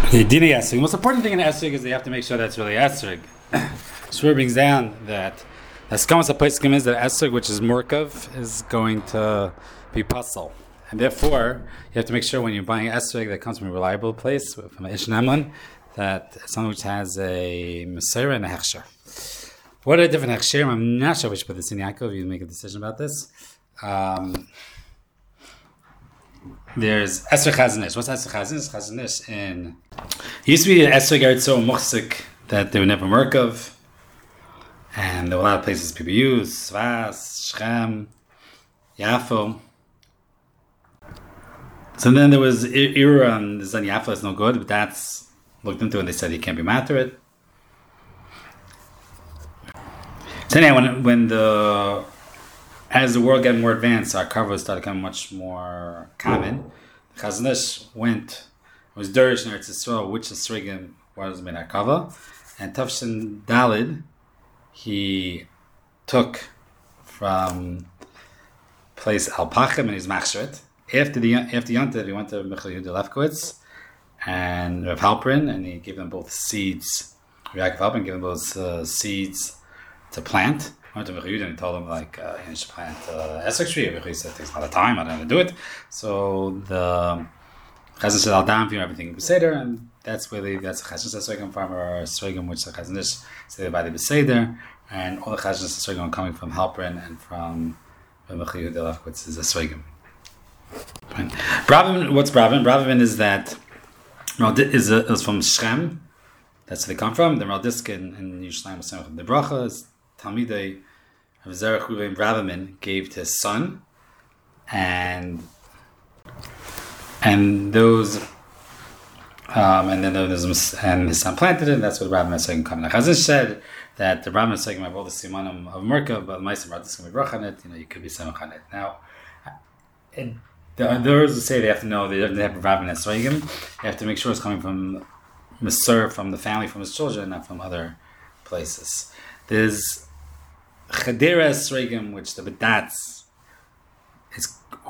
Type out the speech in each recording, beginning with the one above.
The Dina Esrig. The most important thing in Esrig is they have to make sure that's really Esrig. Shmuel brings down that Haskamas HaPoskim is that Esrig, which is Murkav, is going to be puzzle. And therefore, you have to make sure when you're buying Esrig that comes from a reliable place, from an Ishnaman, that it's something which has a Messiah and a Hechsher. What are the different Hechsherim? I'm not sure which put this in Yaakov. You make a decision about this. There's Esrog Chazanish. What's Esrog Chazanish? Chazanish in... It used to be an Esrog Eretz so muchzik that they were never Merkov. And there were a lot of places people use. Svas, Shechem, Yafo. So then there was Ira and Zan Yafo is no good, but that's looked into and they said you can't be mad to it. So anyway, as the world got more advanced, our cover started becoming much more common. The Chazanish was Durish in Eretz Yisrael, which Esrogim was made our cover. And Tafshin Dalid, he took from place Alpachim and his Machsheret. After Yontiv, he went to Michal Yehuda Lefkowitz and Rav Halperin, and he gave them both seeds. Rav Halperin gave them both seeds to plant. I went to Michal Yehuda and he told them, you should plant Esrog tree. Michal said, it takes a lot of time, I don't know how to do it. So the Chazanish said, I'll down for you everything Beseder, and that's where that's a Chazanish Esrogim farmer, or Esrogim, which the Chazanish said by the Beseder, and all the Chazanish Esrogim are coming from Halperin and from Michal Yehuda Lefkowitz is Esrogim. What's Bravin? Bravin is that is from Shechem. That's where they come from. The Raldiskin in Yerushalayim was saying the bracha is Talmidei of Zerach Ruvain Bravin gave to his son, and those and then and his son planted it. And that's what Bravin Esrogim come. Chazanish said that the Bravin Esrogim have all the simanim of Merkav, but the Ma'asim Raldiskin be bracha on it. You could be samach on it. Now, those who say they have to know they have Bravin Esrogim, they have to make sure it's coming from Mesur, from the family, from his children, not from other places. There's Chedera Esrogim, which the Bedatz is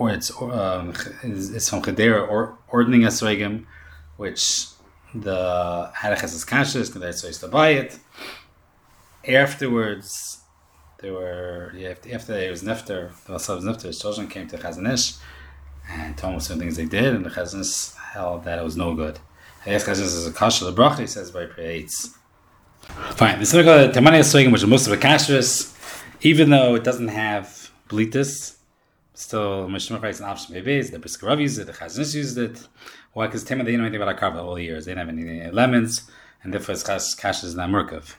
from Chedera or ordning Esrogim, which the Hadachas is conscious, because they used to buy it. Afterwards, after it was Nifter, the Vasav was Nifter, his children came to Chazanish and told him some things they did, and the Chazanish held that it was no good. He asked Chazanish as a kasha the bracha, he says by creates. Fine, this is called Tamani Esrogim, which is most of the kashrus, even though it doesn't have blitis, still Mishmar writes an option. Maybe the Briskarav used it, the Chazanish used it. Why? Because Tema they didn't know anything about Akarva all the years. They didn't have any lemons, and therefore his kashrus is not Merkav.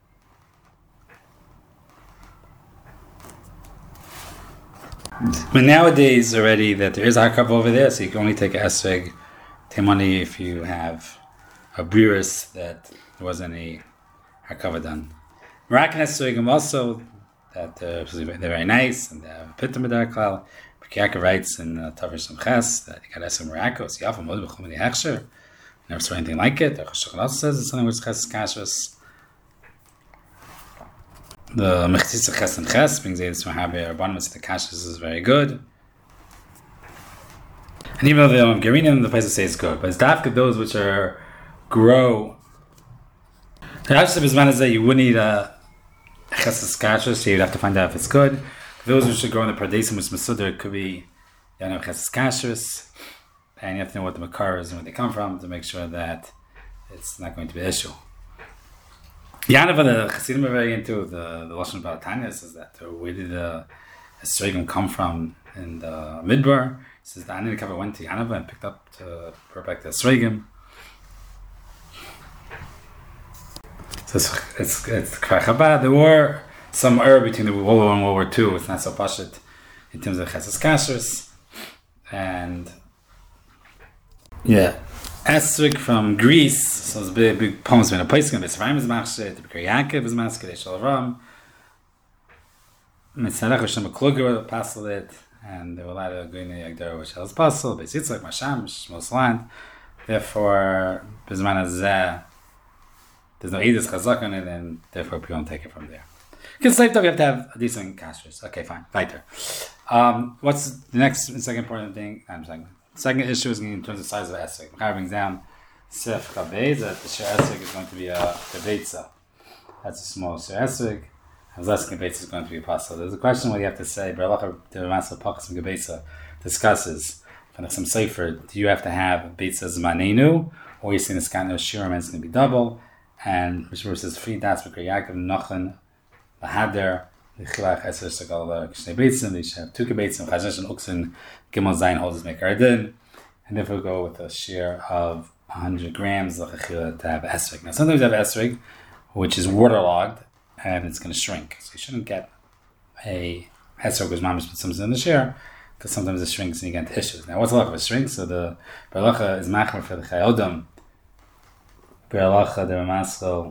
But nowadays already that there is Akarva over there, so you can only take a Esrog Temani if you have a Briris that there wasn't any Akarva done. Merakin Esrogim also that they're very nice and they have a Pitta Medar Klal. Yaakov writes in Tavar Ches that you got Esrog Merakos, Yafa Mod B'chum Hechsher. Never saw anything like it. The Chashach also says it's something which Ches Kashrus. The Mechtzitza Ches and Ches brings Eidus Mahaber Rabbanim the Kashrus is very good. And even though the Gerinim, the places say it's good, but it's dafka those which grow. The Hashtav Bizman is that you wouldn't eat a Ches Kashrus, so you'd have to find out if it's good. Those which should grow in the Pardesim, which Masudar, could be Ches Kashrus, and you have to know what the Makar is and where they come from to make sure that it's not going to be an issue. Yanava, the Chassidim are very into the Lashon Balatanya, says that where did the Esrogim come from in the Midbar? He says the Ani Kava went to Yanava and picked up to perfect the Esrogim. So it's Kfar Chabad. There were some error between the World War I and World War II. It's not so pashut in terms of Ches Kashrus. And Esrog from Greece, so it's big poems in a place. The Sfarim is machshet, the Bikar Yaakov is machshet, Shal Avram. Mitzarech Hashem Kluger passed it, and there were a lot of Goyne Yagdar which was passed. Beis Yitzchak, Masham, Shmos Land. Therefore, Bizman Azeh, there's no Eidus Chazak on it, and therefore people don't take it from there. Because slave we have to have a decent kashrus. Okay, fine. Weiter. What's the next and second important thing? Second issue is in terms of size of Esrog. Machar brings down Sef Chabez, that the Shir Esrig is going to be a Gebetza. That's a small Shir Esrig. And less Gebetza is going to be possible. There's a question what you have to say. Berlacha the Ramasa Pachas and Gebetza discusses from some Sefer, do you have to have Betza Zmanenu, or you see the Skan of Shir, and it's going to be double. And Mishmur says, Free Das B'Kar Yaakov Nochen Lahader, the Chilach Eser Segal Kshnei Beitzim, they should have two Gebeitzim, Chazash and Uksin, Gimel Zayin holds Mekardin. And if we go with a share of 100 grams, to have esrog. Now, sometimes you have esrog, which is waterlogged, and it's going to shrink. So you shouldn't get a esrog with mamish with something in the share, because sometimes it shrinks and you get issues. Now, what's the halacha of a shrink? So the halacha is machmer for the chayodam. Halacha the Ramaschal.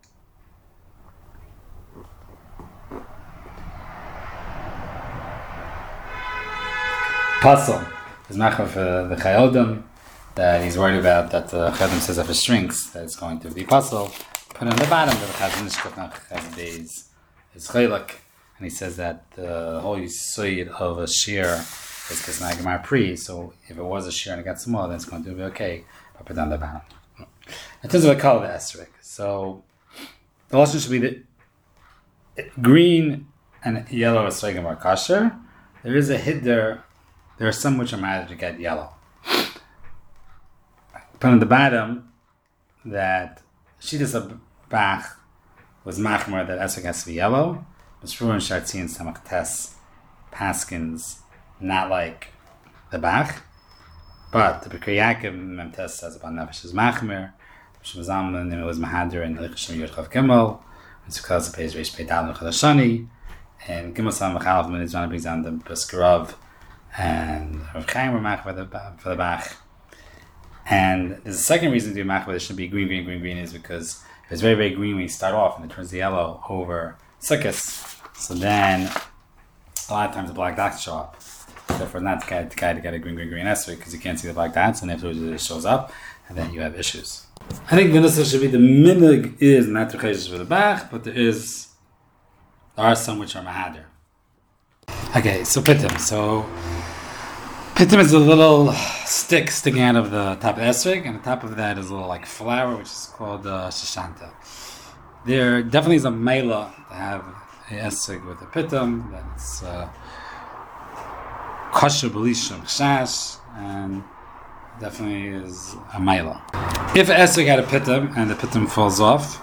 Pasal is machmer for the chayodam, that he's worried about, that the Chadim says if it shrinks, that it's going to be puzzle. Put it on the bottom, that the Chazon Ishkot is Chelak, and he says that the whole Yisod of a shear is Kisnagimar Pri, so if it was a shear and it got small, then it's going to be okay, but put it on the bottom. In terms of the color of the esrog, so the Lashon should be the green and yellow esrogim are kosher. There is a hiddur, there are some which are mad to get yellow. Put on the bottom that Shidas Bach was machmer that esrog has to be yellow. Mishmur and Shartzi and Samach Tes Paskins not like the Bach, but the B'Kar Yaakov Mem Tes says about Nefesh is machmer. Shemazam it was Mahadir and Lichshim Yodchav Gimel. It's because the page Reish Pei Dal Chadashani and Gimel Sam V'Chalav Minizman brings down the Beskarav and Rav Chaim were machmer for the Bach. And there's a second reason to do machmer that should be green is because if it's very, very green when you start off and it turns the yellow over Sukkos, so then a lot of times the black dots show up. Therefore, not the guy to get a green esrog because you can't see the black dots, and afterwards it shows up, and then you have issues. I think the nusach should be the minig is not to for the Bach, but there are some which are mahadir. Okay, so pitim. So pitim is a little stick sticking out of the top of the esrog, and the top of that is a little like flower, which is called shashanta. There definitely is a meila to have a esrog with a pitim that's kosher b'lishum chash, and definitely is a meila. If a esrog had a pitim and the pitim falls off,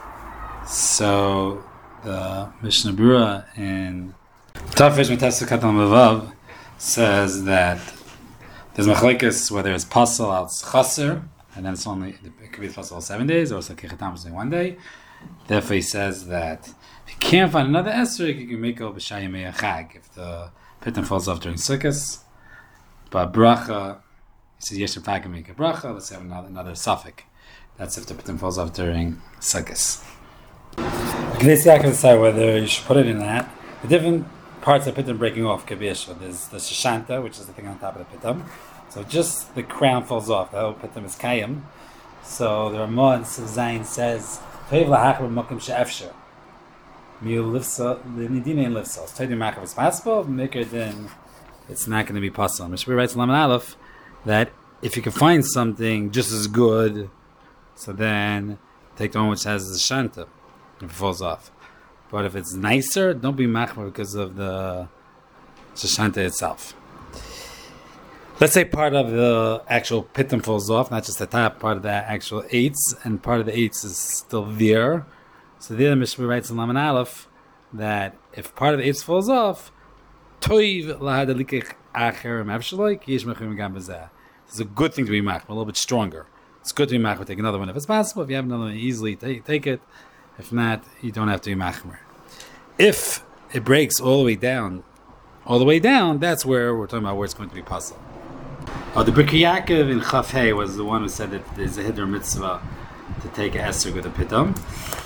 so the Mishnah Berurah in Tafish Metesu Katan Levav says that there's machlekes whether it's pasal al chaser, and then it's only it could be pasal 7 days, or it's like kichatam for 1 day. Therefore, he says that if you can't find another esrog, you can make it b'shayimei chag if the pitim falls off during Sukkos. But bracha, he says yeshiv taka make a bracha. Let's have another suffix. That's if the pitim falls off during Sukkos. Knesset I can decide whether you should put it in that. The different parts of pitim breaking off could be issue. There's the shashanta, which is the thing on top of the pitim. So just the crown falls off. The whole pitim is kayim. So the Ramah in Zayin says, "Toiv lahachar b'makom she'efsher." Miu lifsa l'nidina in lifsa. So Toiv l'machav is possible. Mikra then it's not going to be possible. Mishmur writes in Laman Aleph that if you can find something just as good, so then take the one which has the shanta if it falls off. But if it's nicer, don't be machmer because of the shashanta itself. Let's say part of the actual pitim falls off, not just the top, part of the actual eights, and part of the eights is still there. So there the Mishmur writes in Laman Aleph that if part of the eights falls off, toiv lahadalikich acher mevshaloik yesh mechim gam b'zeh. It's a good thing to be machmer, a little bit stronger. It's good to be machmer. Take another one if it's possible. If you have another one, easily take it. If not, you don't have to be machmer. If it breaks all the way down, that's where we're talking about where it's going to be puzzle. Oh, the B'Kar Yaakov in Chaf Hey was the one who said that there's a hiddur mitzvah to take a esrog with a pitum.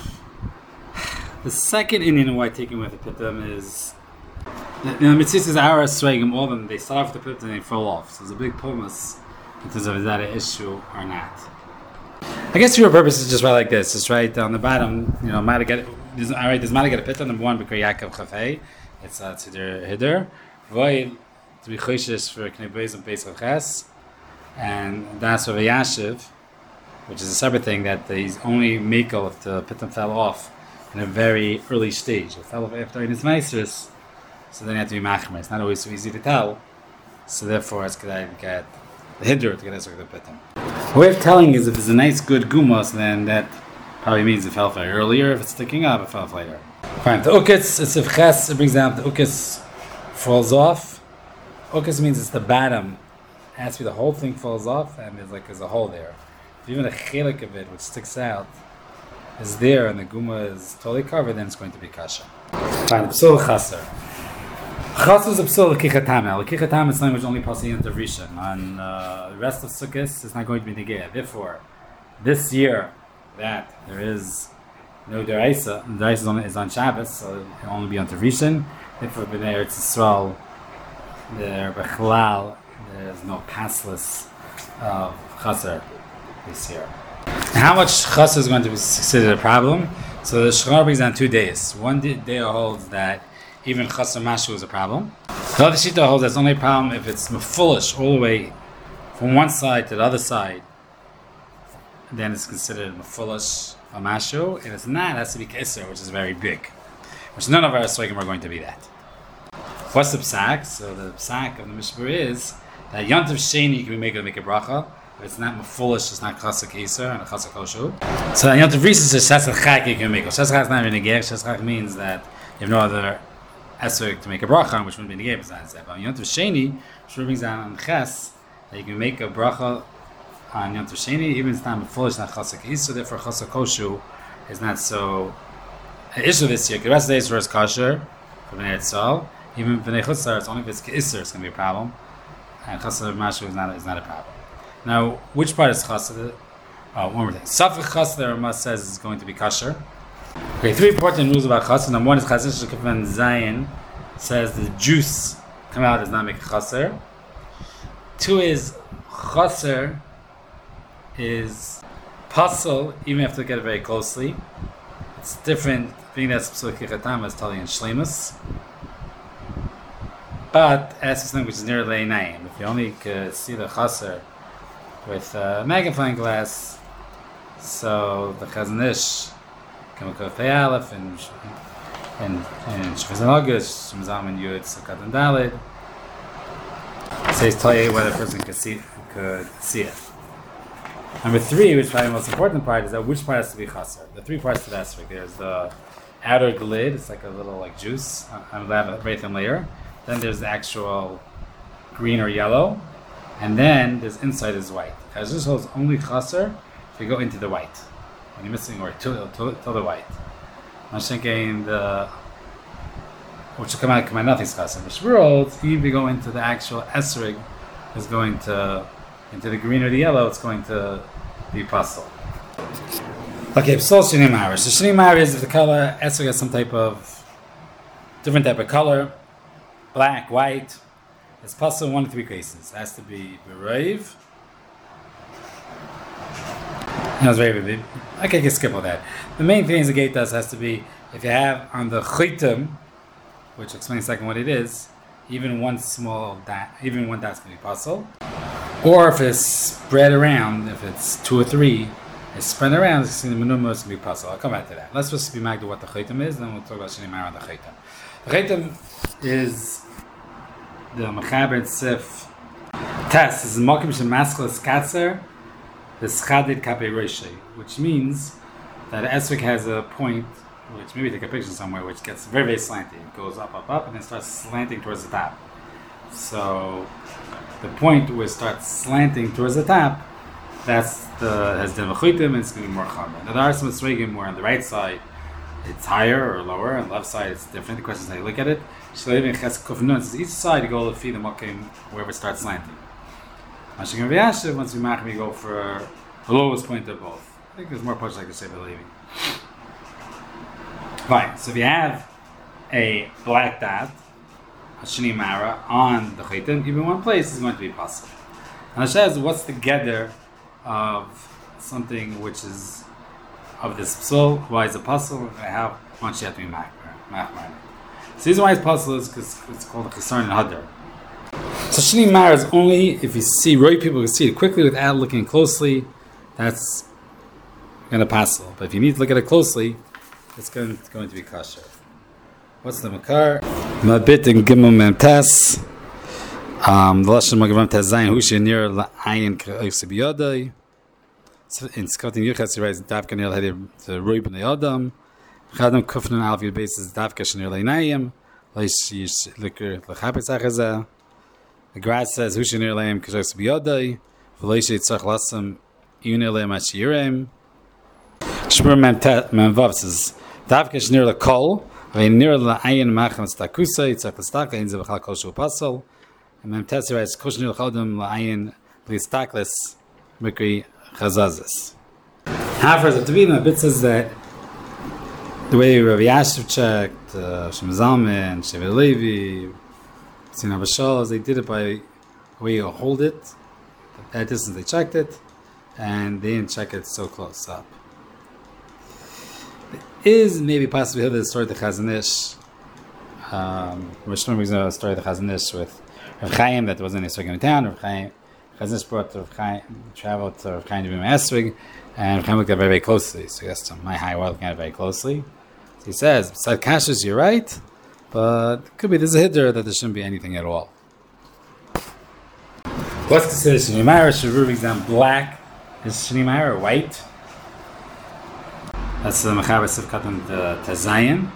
The second Indian why taking with a pitum is the mitzvah is our esrogim. All of them they start off with the pitum and they fall off. So there's a big pumas in terms of is that an issue or not. I guess for your purpose is just right like this. Just right down the bottom, might get there's might get a pitum. Number one, B'Kar Yaakov Chaf Hey. It's tzeder hiddur. Void to be choishes for Knei Beis and Beis Ches, and that's for Yashiv. which is a separate thing, that he's only makel if the pitum fell off in a very early stage. If it fell off after his meisters, so then you have to be machmer. It's not always so easy to tell. So therefore, it's good to get the hiddur to get esrog the pitum. The way of telling is if it's a nice good gumos, then that probably means it fell off earlier. If it's sticking up, it fell off later. Fine. The ukitz, it's if ches, it brings down the ukitz falls off. Ukitz means it's the bottom. It has to be the whole thing falls off, and there's a hole there. If even a chelik of it, which sticks out, is there, and the guma is totally covered, then it's going to be kasha. Fine. The psul chaser. Chaser is a psul l'kichatame. L'kichatame is language only passing into Rishon. On the rest of Sukkot, it's not going to be negaya. Therefore, this year that there is no deraisa, the deraisa is on Shabbos, so it will only be on Rishon. Therefore, b'nei Eretz Yisrael, there b'chalal, there's no passless chaser this year. Now, how much chaser is going to be considered a problem? So the Shulchan brings down 2 days. One day holds that even chaser mashu is a problem. The other shita holds that's only a problem if it's mefulish all the way from one side to the other side. Then it's considered mefulish a mashu, and it's not. It has to be keser, which is very big. Which none of our esrogim are going to be that. What's the psak? So the psak of the Mishmar is that Yontav Sheni can be made to make a bracha. If it's not mefulish, it's not chasek keser and a chasek koshu. So that Yontav Rishon says shesach chak you can make. Shesach chak is not really negay. Shesach chak means that you have no other esrog to make a bracha on, which wouldn't be negay besides that. But on Yontav Sheni, which brings down on ches, that you can make a bracha on Yontav Sheni, even if it's not mefulish, not chasek keser. Therefore, chasek koshu is not so an issue this year. The rest of the days for kosher for Bnei Yisrael. Even Bnei Chutzar, it's only if it's Isser, it's going to be a problem. And Chassid Mashu is not a problem. Now, which part is Chassid? One more thing. Safek Chassid, the Ramah says, is going to be kosher. Okay, 3 important rules about Chassid. Number 1 is Chassid Shekifan Zayin says the juice come out does not make a Chassid. 2 is Chassid is puzzle, even if you look at it very closely. It's different, being that Psul Kichatam is telling in Shlemus. But as something which is near Le'inayim, if you only could see the chaser with a magnifying glass, so the Chazon Ish can look at Pei Aleph and Shvizan August, Shemzam and Yud, Sukkot and Dalid. Says tell you whether a person could see it. Number 3, which is probably the most important part, is that which part has to be chaser. The 3 parts to the esrog. There's the outer lid, it's like a little juice on a very thin layer. Then there's the actual green or yellow, and then there's inside is white. As this holds only chaser if you go into the white. When you're missing or till the white. I'm thinking which will come out nothing's chaser. Which holds if you go into the actual esrog, is going to into the green or the yellow, it's going to be puzzle. Okay, psul shini ma'arish. So shini ma'arish is if the color esrog has some different type of color. Black, white. It's possible in 1 of 3 cases. It has to be berave. No, it's very big. Okay, I can skip all that. The main thing is the gate has to be if you have on the chitim, which explains second what it is, even one dot's going to be possible. Or if it's spread around, if it's 2 or 3, it's spread around, it's going to be possible. I'll come back to that. Let's just be magdu what the chitim is, then we'll talk about shinimar on the chitim. The chitim is the Mechaber Sif test is Mokim Shemasklas Katzer the Schadid Kape Roshei, which means that esrog has a point, which maybe take a picture somewhere, which gets very, very slanty. It goes up, and then starts slanting towards the top. So the point where it starts slanting towards the top, that's has the Mechutim, and it's going to be more Chamer. Now there are some esrogim where on the right side it's higher or lower, and left side it's different. The question is how you look at it. So even each side you go to feed the mokim wherever it starts slanting. Once we go for the lowest point of both. I think there's more parts I could say about leaving. Fine. So if you have a black dot, a shini mara on the chitim, even one place is going to be possible. And Hashem says, what's the gather of something which is of this psul? Why is it puzzle? How much you have to be machmar. So the reason why it's puzzle is because it's called a chisarn and hadar. So shini mara is only if you see right people can see it quickly without looking closely. That's going to passel. But if you need to look at it closely, it's going to be kosher. What's the makar? Mabit and gimel mem tes. The lashon magavam tes zayin hushi near la'ayin k'oyse biyodai. In Skatin Yuchas, he writes Davka near the Rui ben Adam. Chadam Kufnan Alf Yud basis Davka Shnir Leinayim. Leish Liker Lechapis Achaza. The grass says Hushi near Leim Kajos Biyodai. V'leish Yitzach Lasam Yunir Leim Ashirem. Shmur Memvav says Davka Shnir Lekol. Vein near La'ayin Machem Stakusa. Yitzach Lestaka in Zevachal Koshu Pasal. And Memtes writes Kushnir Chodam La'ayin Listaklis Mikri Chazazis. However, the Tavim a bit says that the way Rabbi Yashiv checked, Shem Zalman, Shevet Levi, Tzina Bashal, they did it by the way you hold it. At that distance they checked it, and they didn't check it so close up. There is maybe possibly the story of the Chazon Ish. Rosh Hashanah brings a story of the Chazon Ish with Rav Chaim that there wasn't any circuit in town. Rav Chaim Chazon Ish brought Rav Chaim, traveled to Rav Chaim to be Esrig, and Rav Chaim looked at it very, very closely. So he asked him, my high, we're looking at it very closely. So he says, beside Kashas, you're right, but it could be there's a hiddur that there shouldn't be anything at all. What's considered Shani Meira? Shavur exam black. Is Shani Meira white? That's the Mechaber Sivkat and the Tazayin.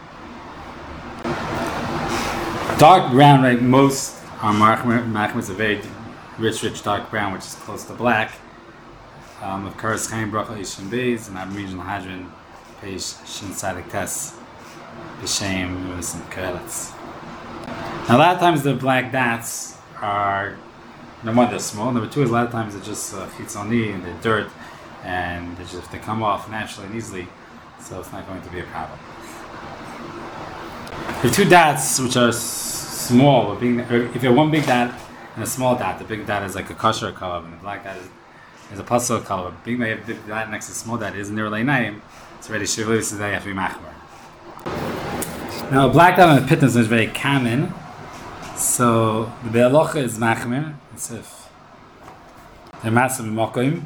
Dark brown, right? Most are Machmer is a very rich dark brown, which is close to black. Of course, Chaim Bracha Yishim Beis and Ab Regional Hadron Peish Shin Sadik Tes B'Shem Unisim Keretz. Now, a lot of times the black dots are, number one, they're small. Number two is a lot of times they're just chitzoni and they're dirt, and they come off naturally and easily, so it's not going to be a problem. There are two dots which are small. If you have one big dot and a small dot, the big dot is like a kosher color, and the black dot is a puzzle color. Being that you have the big dot next to the small dot is near Leinayim, it's already shivli, so that you have to be machmer. Now, a black dot on the pitnas is very common, so the be'alocha is machmer. It's if they're massive mokoim.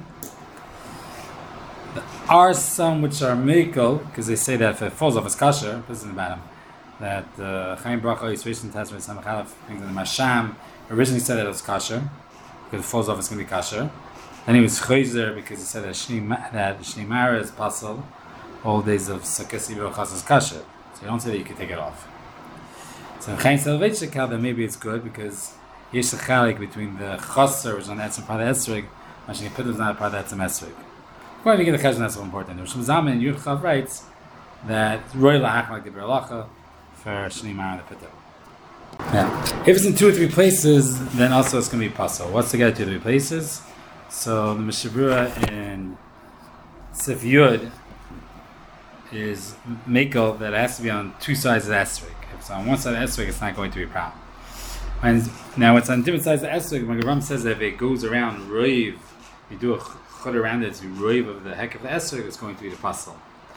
There are some which are mekel, because they say that if it falls off it's kosher, this isn't about them. That Chaim Bracha Yisrael Tazra Samachalaf brings in the Masham originally said that it was kosher because it falls off it's going to be kosher. Then he was chayzer because he said that Shni Meira is pasul all days of Sukkot Yibrochas is kosher. So you don't say that you can take it off. So Chaim Salveit Shekal that maybe it's good because yesh a chalik between the chaser which is on the etzem part of esrig, and Shni Pidus is not a part of the etzem esrig. According to the Chazon, that's so important. Rosh Hashanah Yud Chav writes that Roy Lahach like the Berlacha for Shni Meira and the Pitter. Yeah. If it's in 2 or 3 places, then also it's going to be pasul. What's the get 2 or 3 places? So the Mishabura in Sif Yud is Mekel that has to be on 2 sides of the esrig. If it's on one side of the esrig, it's not going to be a problem. And now it's on different sides of the esrig. Magaram says that if it goes around Roiv, you do a chud around it, it's Roiv of the heck of the esrig, it's going to be the pasul.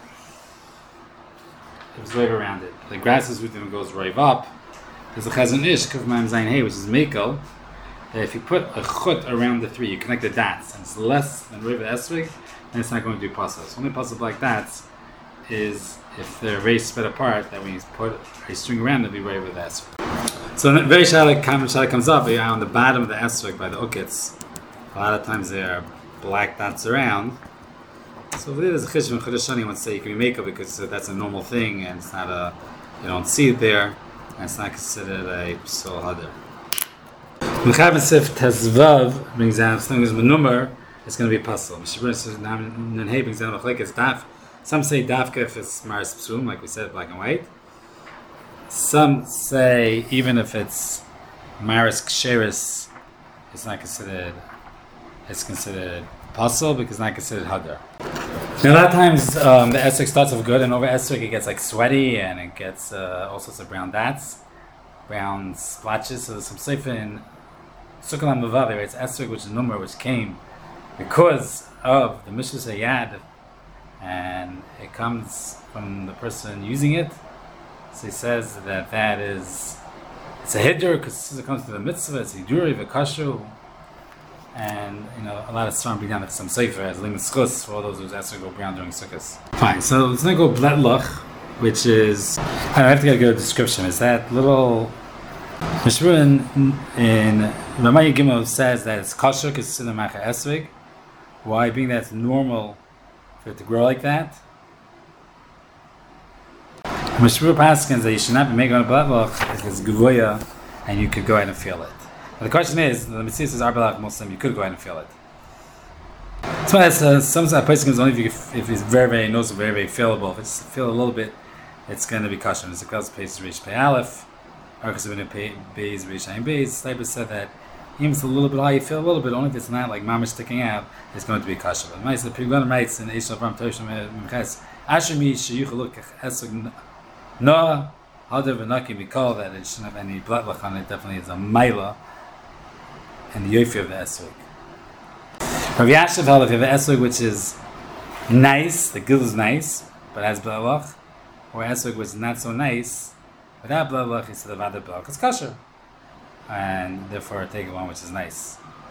It was right around it. The grass is with them goes right up. There's a Chazon Ish, Kuf Ma'am Zayin Hey, which is Mekel, that if you put a chut around the 3, you connect the dots, and it's less than Riva Esrig, then it's not going to be pasul. So only pasul like dots is if they're very spread apart, that when you put a string around, it'll be Riva Esrig. So very common shalik comes up on the bottom of the Esrig by the ukits. A lot of times there are black dots around. So there's a cheshvan Chodesh Shani wants to say you can be makeup because that's a normal thing and it's not you don't see it there and it's not considered a psul hadar. Mechaber Sif Tezvav brings down something as menumar, it's going to be pasul. Mishabur says Nanhei brings down machlekes daf. Some say dafka if it's maris psum, like we said, black and white. Some say even if it's maris ksheris, it's not considered. It's considered pasul because it's not considered hadar. Now, a lot of times the esrog starts off good, and over esrog it gets like sweaty, and it gets all sorts of brown dots, brown splotches. So there's some sefer in Sukkot Mavav, it's esrog, which is a number which came because of the Mishras Hayad, and it comes from the person using it. So he says that is it's a hiddur because it comes to the mitzvah. It's hiduri v'kashu. And a lot of strong bring down some safer as limit schus for all those who's asked to go brown during sukkahs. Fine, so let's now go bletluch, which is I have to get a good description. Is that little Mishmur in Ramaya Gimel says that it's kosher because it's in the macha esvig. Why? Being that it's normal for it to grow like that. Mishmur Paskins that you should not be making on a bletluch because it's guvoya and you could go ahead and feel it. But the question is, the Mitzvah says Arbelach Muslim, you could go ahead and feel it. So that's some person is only if it's very, very knows very, very feelable. If it's feel a little bit, it's going to be kosher. It's a cause pace to reach pay aleph, or because when it pays reach ayin beis. Sleiber said that even if it's a little bit high, you feel a little bit. Only if it's not like mamish sticking out, it's going to be kosher. But the Piglan writes in Eish Avram Toshim Mechas Ashemi Sheyuch Look Esug No Other V'Naki we call that it shouldn't have any bletluch on it. Definitely is a maila and the yofi of the esrog. Rav Yashav held if you have an esrog which is nice, the gil is nice, but has bletluch, or esrog which is not so nice, without bletluch, he said the vada bletluch is kosher, and therefore take one which is nice.